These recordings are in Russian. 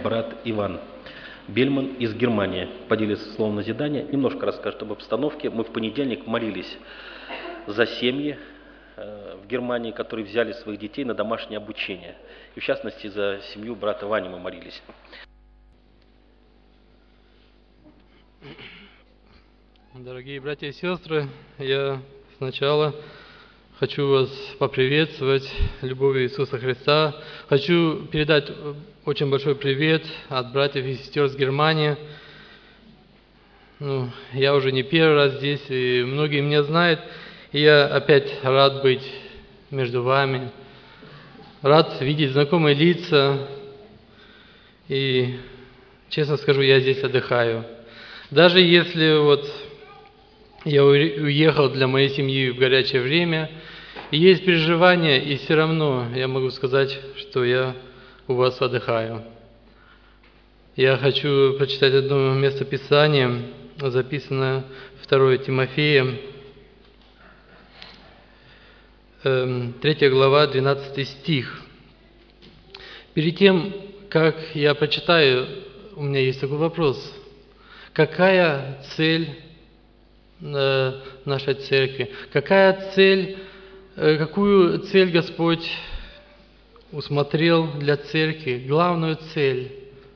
брат Иван Бельман из Германии поделится словом назидания, немножко расскажет об обстановке. Мы в понедельник молились за семьи в Германии, которые взяли своих детей на домашнее обучение. И в частности, за семью брата Вани мы молились. Дорогие братья и сестры, я сначала хочу вас поприветствовать любовью Иисуса Христа. Хочу передать очень большой привет от братьев и сестер с Германии. Я уже не первый раз здесь, и многие меня знают. И я опять рад быть между вами, рад видеть знакомые лица. И, честно скажу, я здесь отдыхаю. Даже если я уехал для моей семьи в горячее время, и есть переживания, и все равно я могу сказать, что я у вас отдыхаю. Я хочу прочитать одно место Писания, записанное 2 Тимофея, 3 глава, 12 стих. Перед тем, как я прочитаю, у меня есть такой вопрос. Какая цель нашей церкви? Какую цель Господь усмотрел для церкви? Главную цель.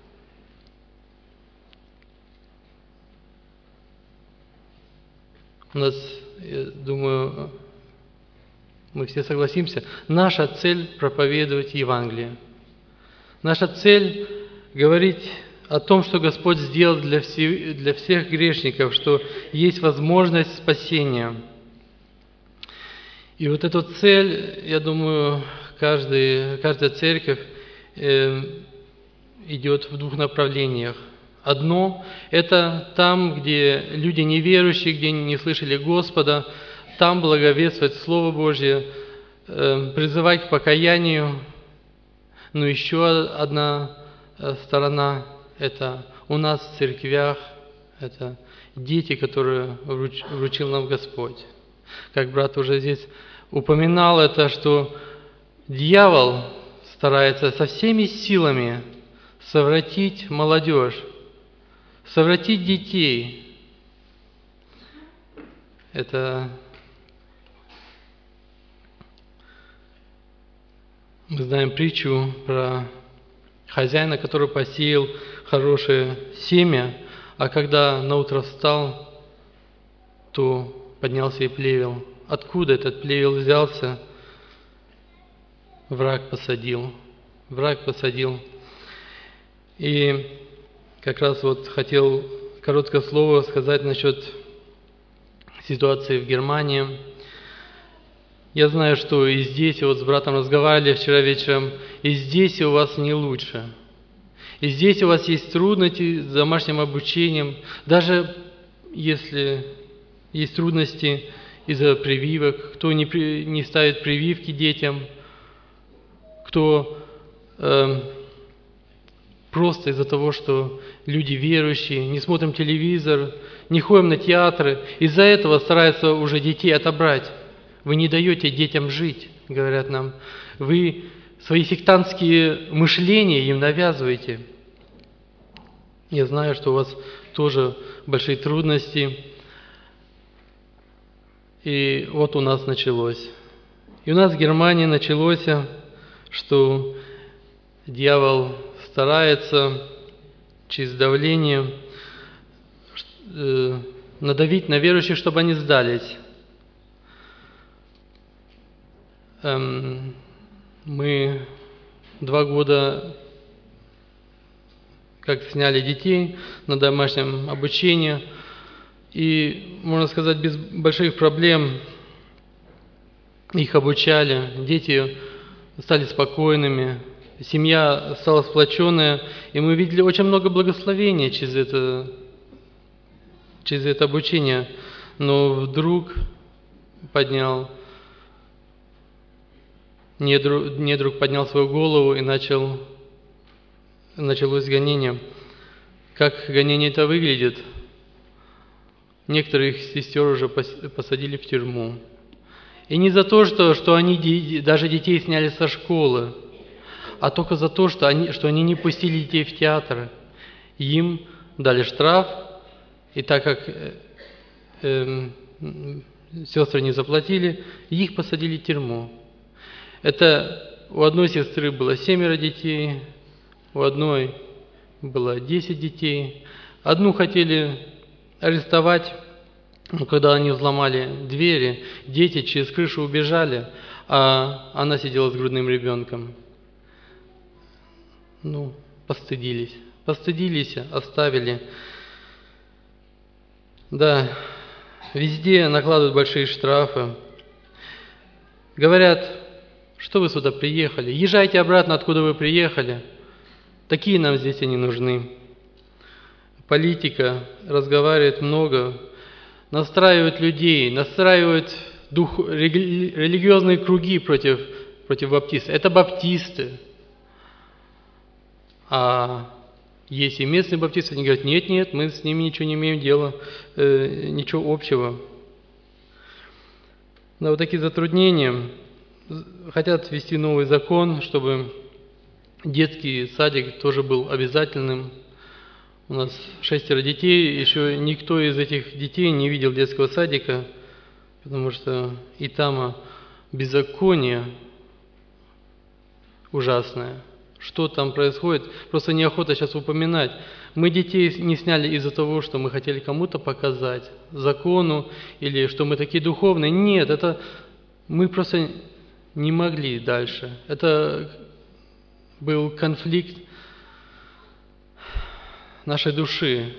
У нас, я думаю, мы все согласимся, наша цель – проповедовать Евангелие. Наша цель – говорить о том, что Господь сделал для всех грешников, что есть возможность спасения. И эту цель, я думаю, каждая церковь идет в двух направлениях. Одно – это там, где люди неверующие, где не слышали Господа, там благовествовать Слово Божье, призывать к покаянию. Но еще одна сторона – это у нас в церквях, это дети, которые вручил нам Господь. Как брат уже здесь упоминал это, что дьявол старается со всеми силами совратить молодежь, совратить детей. Это мы знаем притчу про хозяина, который посеял хорошее семя, а когда наутро встал, то поднялся и плевел. Откуда этот плевел взялся? Враг посадил. И как раз хотел короткое слово сказать насчет ситуации в Германии. Я знаю, что и здесь, с братом разговаривали вчера вечером, и здесь у вас не лучше. И здесь у вас есть трудности с домашним обучением, даже если есть трудности из-за прививок, кто не ставит прививки детям, кто просто из-за того, что люди верующие, не смотрим телевизор, не ходим на театры, из-за этого стараются уже детей отобрать. Вы не даете детям жить, говорят нам. Вы свои сектантские мышления им навязываете. Я знаю, что у вас тоже большие трудности. И у нас началось. И у нас в Германии началось, что дьявол старается через давление надавить на верующих, чтобы они сдались. Мы 2 года как сняли детей на домашнем обучении, и, можно сказать, без больших проблем их обучали. Дети стали спокойными, семья стала сплоченная, и мы видели очень много благословения через это обучение. Но вдруг недруг поднял свою голову и началось гонение. Как гонение это выглядит? Некоторых сестер уже посадили в тюрьму. И не за то, что они даже детей сняли со школы, а только за то, что они не пустили детей в театр. Им дали штраф, и так как сестры не заплатили, их посадили в тюрьму. Это у одной сестры было 7 детей, у одной было 10 детей. Одну хотели арестовать, но когда они взломали двери, дети через крышу убежали, а она сидела с грудным ребенком. Постыдились, оставили. Да, везде накладывают большие штрафы. Говорят, что вы сюда приехали? Езжайте обратно, откуда вы приехали. Такие нам здесь и не нужны. Политика разговаривает много, настраивает людей, настраивает религиозные круги против баптистов. Это баптисты. А есть и местные баптисты, они говорят, нет, мы с ними ничего не имеем дела, ничего общего. Да, вот такие затруднения. Хотят ввести новый закон, чтобы детский садик тоже был обязательным. У нас 6 детей, еще никто из этих детей не видел детского садика, потому что и там беззаконие ужасное. Что там происходит, просто неохота сейчас упоминать. Мы детей не сняли из-за того, что мы хотели кому-то показать, закону, или что мы такие духовные. Нет, это мы просто не могли дальше. Это был конфликт нашей души.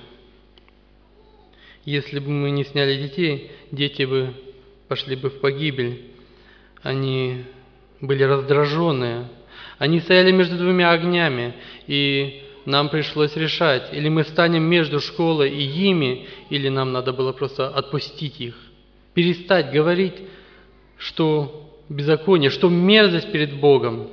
Если бы мы не сняли детей, дети бы пошли бы в погибель. Они были раздраженные. Они стояли между двумя огнями, и нам пришлось решать, или мы станем между школой и ими, или нам надо было просто отпустить их, перестать говорить, что беззаконие, что мерзость перед Богом.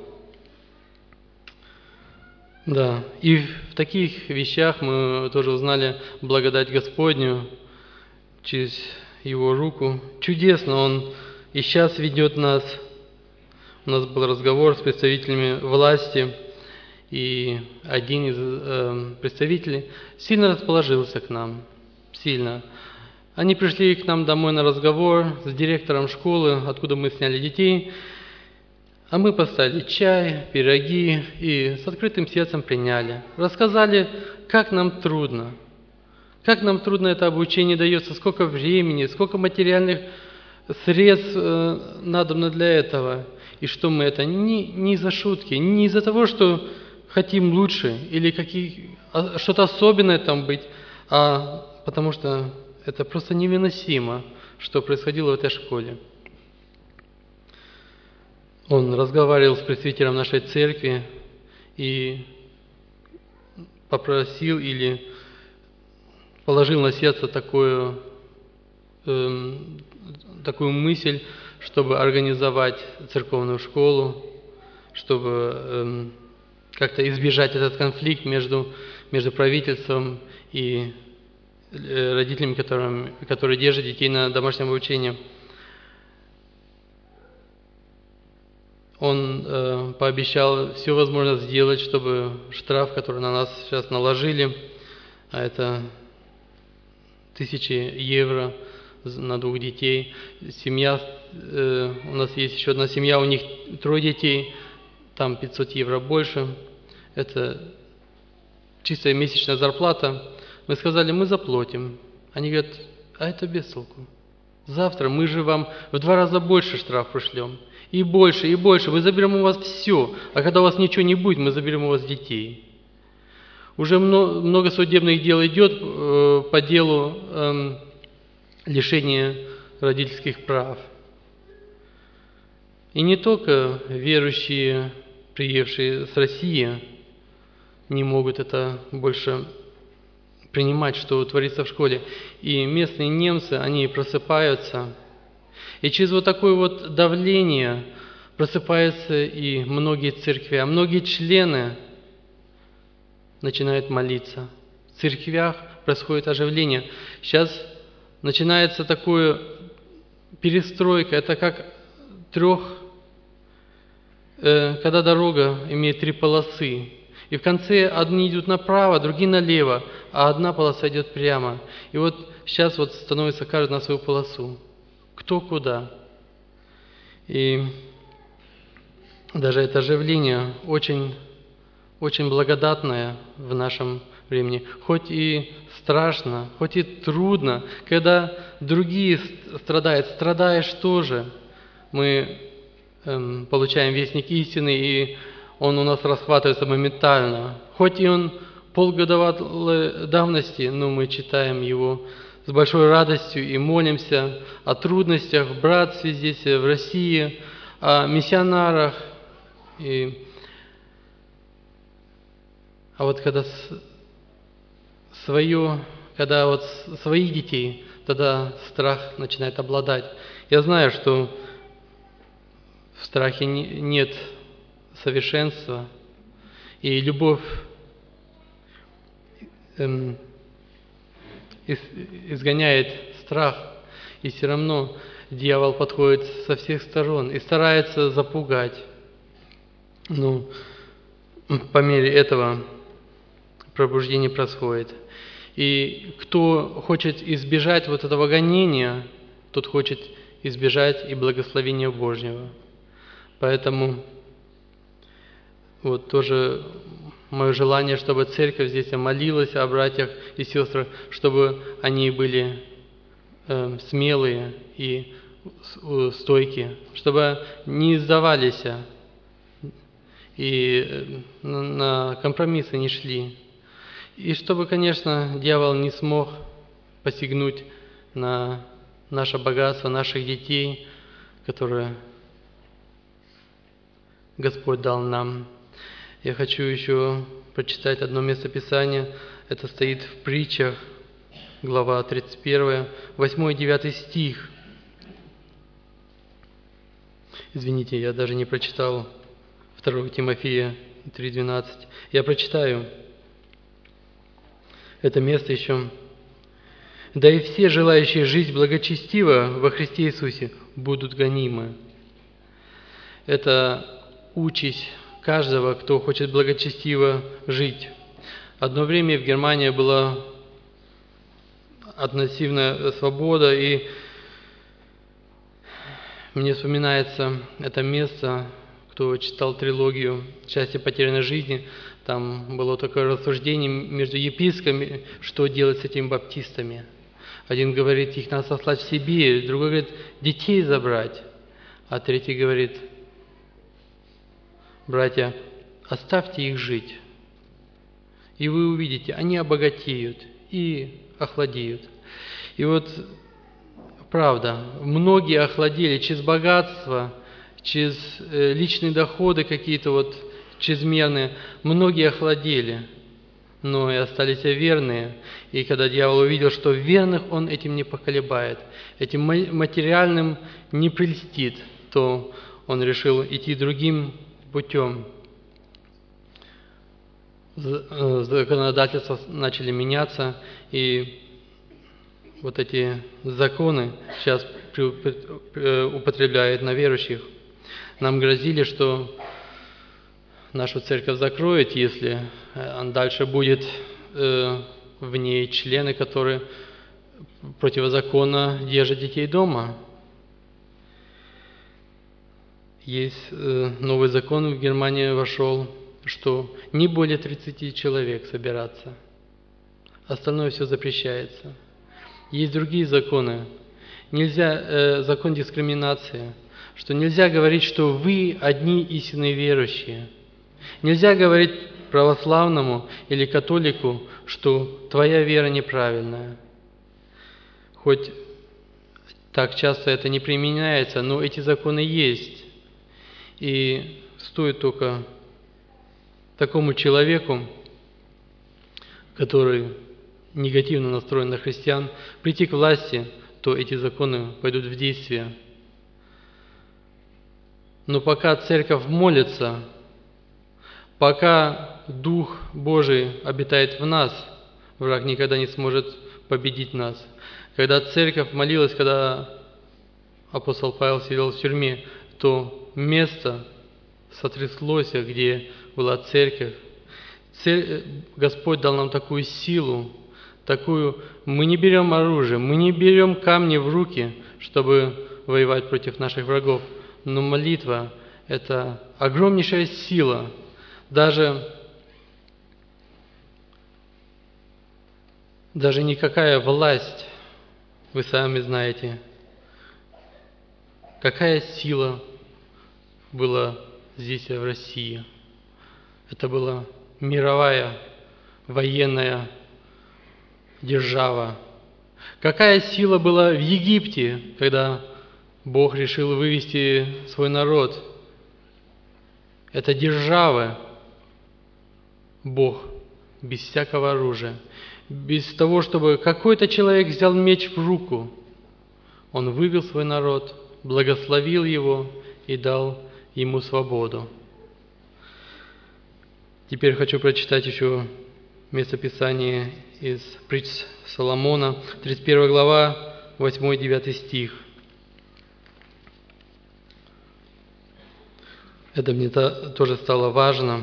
Да, и в таких вещах мы тоже узнали благодать Господню через Его руку. Чудесно Он и сейчас ведет нас. У нас был разговор с представителями власти, и один из представителей сильно расположился к нам, сильно. Они пришли к нам домой на разговор с директором школы, откуда мы сняли детей, а мы поставили чай, пироги и с открытым сердцем приняли. Рассказали, как нам трудно это обучение дается, сколько времени, сколько материальных средств надобно для этого. И что мы это не из-за шутки, не из-за того, что хотим лучше или что-то особенное там быть, а потому что это просто невыносимо, что происходило в этой школе. Он разговаривал с представителем нашей церкви и попросил или положил на сердце такую мысль, чтобы организовать церковную школу, чтобы как-то избежать этот конфликт между правительством и родителями, которые держат детей на домашнем обучении. Он пообещал все возможное сделать, чтобы штраф, который на нас сейчас наложили, а это 1000 евро на 2 детей. Семья, у нас есть еще одна семья, у них 3 детей, там 500 евро больше. Это чистая месячная зарплата. Мы сказали, мы заплатим. Они говорят, а это без толку. Завтра мы же вам в 2 раза больше штраф пришлем. И больше, и больше. Мы заберем у вас все. А когда у вас ничего не будет, мы заберем у вас детей. Уже много судебных дел идет по делу лишения родительских прав. И не только верующие, приехавшие с России, не могут это больше принимать, что творится в школе. И местные немцы, они просыпаются. И через вот такое вот давление просыпаются и многие церкви, а многие члены начинают молиться. В церквях происходит оживление. Сейчас начинается такая перестройка. Это как когда дорога имеет 3 полосы, и в конце одни идут направо, другие налево, а одна полоса идет прямо. И вот сейчас вот становится каждый на свою полосу. Кто куда. И даже это оживление очень, очень благодатное в нашем времени. Хоть и страшно, хоть и трудно, когда другие страдают, страдаешь тоже. Мы получаем вестник истины, и он у нас расхватывается моментально. Хоть и он полгодовалой давности, но мы читаем его с большой радостью и молимся о трудностях в братстве здесь, в России, о миссионарах. А вот когда своих детей, тогда страх начинает обладать. Я знаю, что в страхе нет совершенства, и любовь изгоняет страх, и все равно дьявол подходит со всех сторон и старается запугать. Но по мере этого пробуждение происходит. И кто хочет избежать вот этого гонения, тот хочет избежать и благословения Божьего. Поэтому вот тоже мое желание, чтобы церковь здесь молилась о братьях и сестрах, чтобы они были смелые и стойкие, чтобы не сдавались и на компромиссы не шли. И чтобы, конечно, дьявол не смог посягнуть на наше богатство, наших детей, которые Господь дал нам. Я хочу еще прочитать одно местописание. Это стоит в Притчах, глава 31, 8 и 9 стих. Извините, я даже не прочитал 2 Тимофея 3:12. Я прочитаю это место еще. «Да и все, желающие жить благочестиво во Христе Иисусе, будут гонимы». Это участь каждого, кто хочет благочестиво жить. Одно время в Германии была относительная свобода, и мне вспоминается это место, кто читал трилогию «Счастье потерянной жизни», там было такое рассуждение между епископами, что делать с этими баптистами. Один говорит, их надо сослать в Сибирь, другой говорит, детей забрать, а третий говорит, братья, оставьте их жить, и вы увидите, они обогатеют и охладеют. И вот, правда, многие охладели через богатство, через личные доходы какие-то вот чрезмерные, многие охладели, но и остались верные. И когда дьявол увидел, что верных он этим не поколебает, этим материальным не прельстит, то он решил идти другим путем. Законодательства начали меняться, и вот эти законы сейчас употребляют на верующих. Нам грозили, что нашу церковь закроют, если дальше будет в ней члены, которые противозаконно держат детей дома. Есть новый закон в Германии вошел, что не более 30 человек собираться. Остальное все запрещается. Есть другие законы. Нельзя, закон дискриминации, что нельзя говорить, что вы одни истинные верующие. Нельзя говорить православному или католику, что твоя вера неправильная. Хоть так часто это не применяется, но эти законы есть. И стоит только такому человеку, который негативно настроен на христиан, прийти к власти, то эти законы пойдут в действие. Но пока церковь молится, пока Дух Божий обитает в нас, враг никогда не сможет победить нас. Когда церковь молилась, когда апостол Павел сидел в тюрьме, то место сотряслось, где была церковь. Господь дал нам такую силу, такую... Мы не берем оружие, мы не берем камни в руки, чтобы воевать против наших врагов. Но молитва – это огромнейшая сила. Даже никакая власть, вы сами знаете, какая сила была здесь, в России. Это была мировая военная держава. Какая сила была в Египте, когда Бог решил вывести свой народ. Это держава, Бог, без всякого оружия, без того, чтобы какой-то человек взял меч в руку. Он вывел свой народ, благословил его и дал ему свободу. Теперь хочу прочитать еще местописание из притч Соломона, 31 глава, 8-9 стих. Это мне тоже стало важно.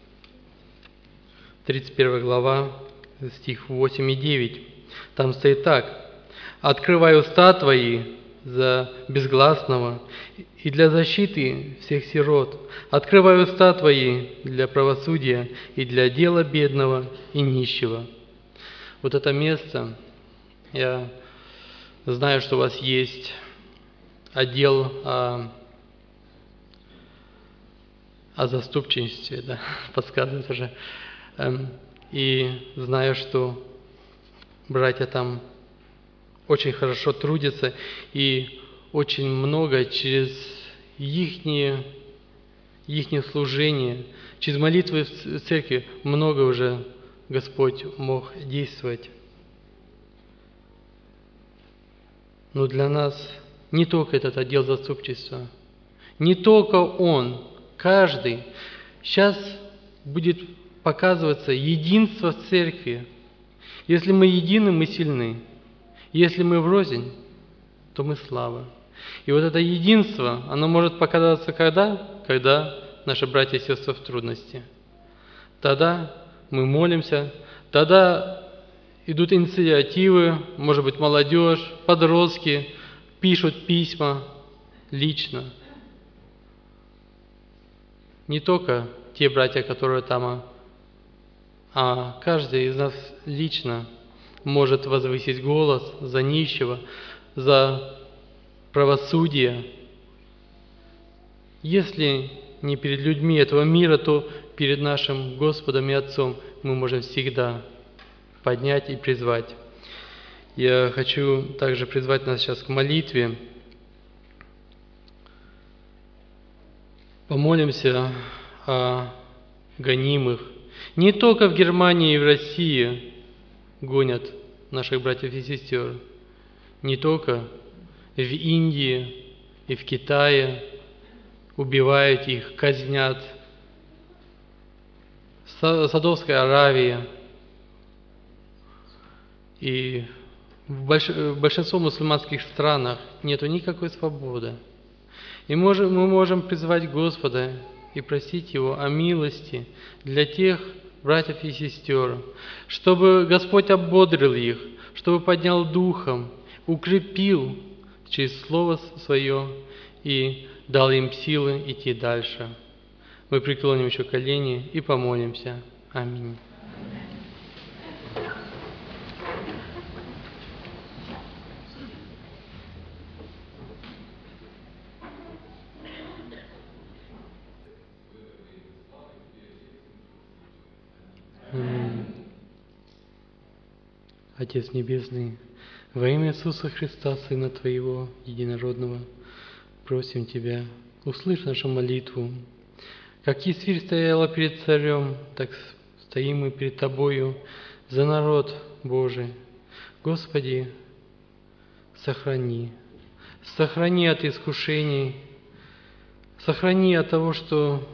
31 глава, стих 8 и 9. Там стоит так. «Открывай уста твои за безгласного и для защиты всех сирот. Открывай уста твои для правосудия и для дела бедного и нищего». Вот это место, я знаю, что у вас есть отдел о заступничестве, да, подсказывает уже. И знаю, что братья там очень хорошо трудятся, и очень много через ихнее служение, через молитвы в церкви много уже Господь мог действовать. Но для нас не только этот отдел заступничества, не только он, каждый. Сейчас будет показываться единство в церкви. Если мы едины, мы сильны. Если мы врознь, то мы слабы. И вот это единство, оно может показаться когда наши братья и сестры в трудности. Тогда мы молимся, тогда идут инициативы, может быть, молодежь, подростки пишут письма лично. Не только те братья, которые там, а каждый из нас лично может возвысить голос за нищего, за правосудие. Если не перед людьми этого мира, то перед нашим Господом и Отцом мы можем всегда поднять и призвать. Я хочу также призвать нас сейчас к молитве. Помолимся о гонимых. Не только в Германии и в России гонят наших братьев и сестер, не только в Индии и в Китае убивают их, казнят, в Саудовской Аравии и в большинстве мусульманских странах нету никакой свободы. И мы можем призвать Господа и просить Его о милости для тех братьев и сестер, чтобы Господь ободрил их, чтобы поднял духом, укрепил через Слово Свое и дал им силы идти дальше. Мы преклоним еще колени и помолимся. Аминь. Отец Небесный, во имя Иисуса Христа, Сына Твоего, Единородного, просим Тебя, услышь нашу молитву. Как Есфирь стояла перед царем, так стоим мы перед Тобою за народ Божий. Господи, сохрани от искушений, сохрани от того, что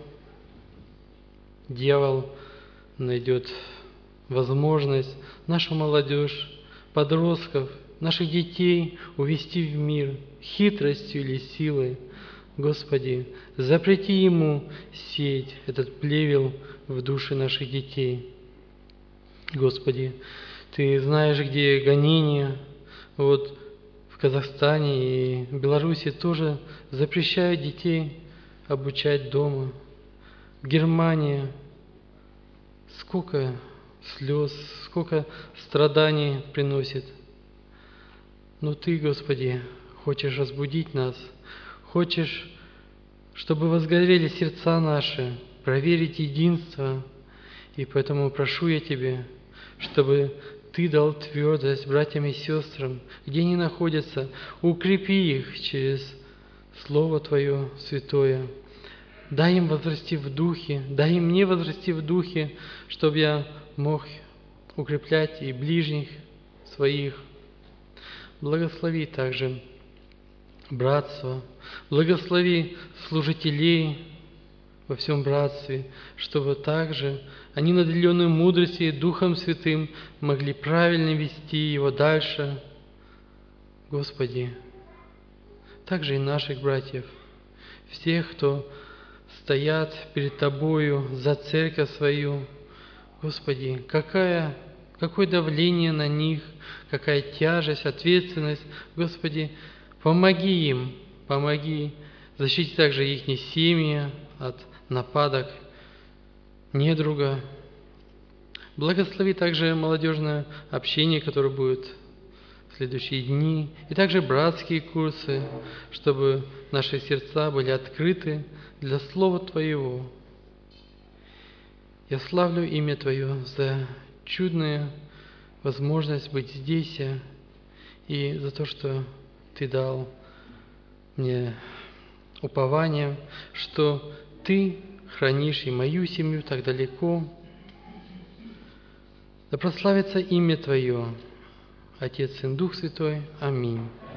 дьявол найдет возможность нашу молодежь, подростков, наших детей увести в мир хитростью или силой. Господи, запрети ему сеять этот плевел в души наших детей. Господи, Ты знаешь, где гонения. Вот в Казахстане и Беларуси тоже запрещают детей обучать дома. В Германии сколько слез, сколько страданий приносит. Но Ты, Господи, хочешь разбудить нас, хочешь, чтобы возгорели сердца наши, проверить единство. И поэтому прошу я Тебя, чтобы Ты дал твердость братьям и сестрам, где они находятся, укрепи их через Слово Твое святое. Дай им возрасти в духе, дай им мне возрасти в духе, чтобы я мог укреплять и ближних своих. Благослови также братство, благослови служителей во всем братстве, чтобы также они, наделенные мудростью и Духом Святым, могли правильно вести его дальше. Господи, также и наших братьев, всех, кто стоят перед Тобою за церковь свою. Господи, какое давление на них, какая тяжесть, ответственность. Господи, помоги им, помоги, защити также их семьи от нападок недруга. Благослови также молодежное общение, которое будет в следующие дни, и также братские курсы, чтобы наши сердца были открыты для Слова Твоего. Я славлю имя Твое за чудную возможность быть здесь и за то, что Ты дал мне упование, что Ты хранишь и мою семью так далеко. Да прославится имя Твое, Отец и Дух Святой. Аминь.